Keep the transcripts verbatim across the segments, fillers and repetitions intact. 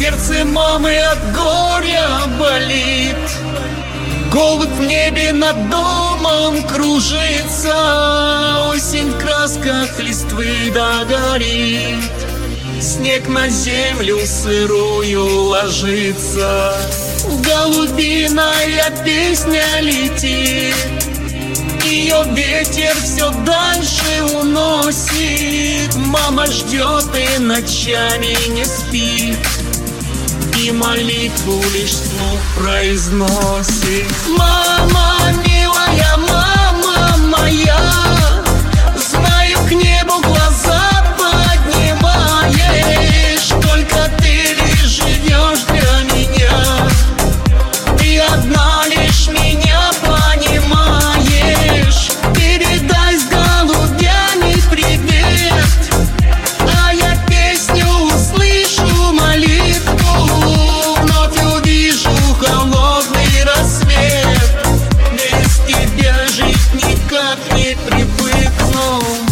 Сердце мамы от горя болит, голубь в небе над домом кружится. Осень в красках листвы догорит, снег на землю сырую ложится. Голубиная песня летит, ее ветер все дальше уносит. Мама ждет и ночами не спит, и молитву лишь вслух произносит. Мама, милая, мама моя, знаю, к небу глаза поднимаешь, только ты лишь живешь для меня, ты одна лишь меня понимаешь. Передай с голубями привет, а я песню услышу, молитву, вновь увижу холодный рассвет. Без тебя жить никак не привыкну.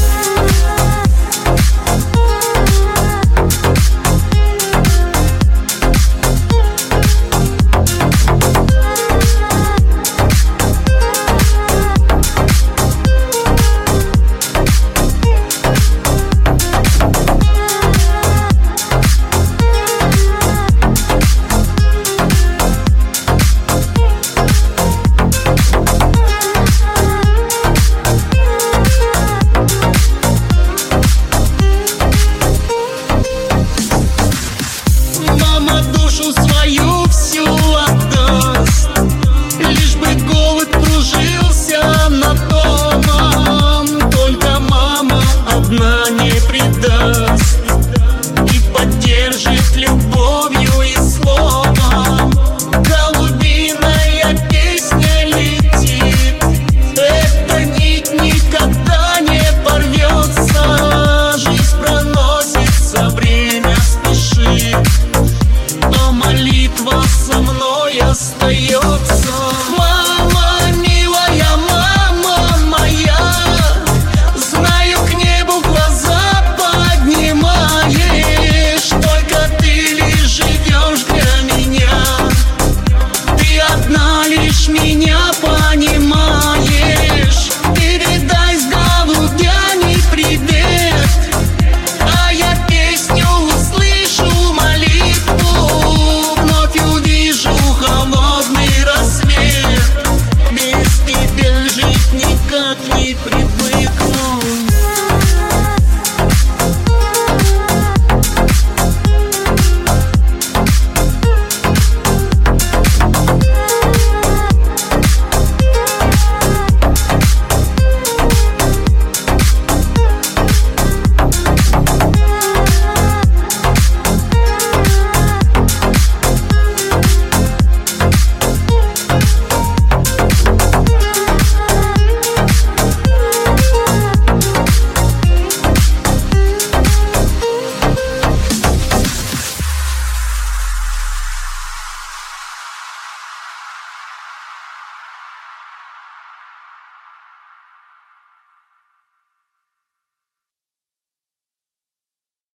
Мама душу свою всю отдаст, лишь бы голубь кружился над домом. Только мама одна не предаст и поддержит любовью и словом. Голубиная песня летит, эта нить никогда не порвется. Жизнь проносится, время спешит, но молитва со мной остается. Мама, милая, мама моя, знаю, к небу глаза поднимаешь, только ты лишь живешь для меня, ты одна лишь меня понимаешь. Передай с голубями привет, а я песню услышу, молитву, вновь увижу холодный рассвет. Без тебя жить никак не привык.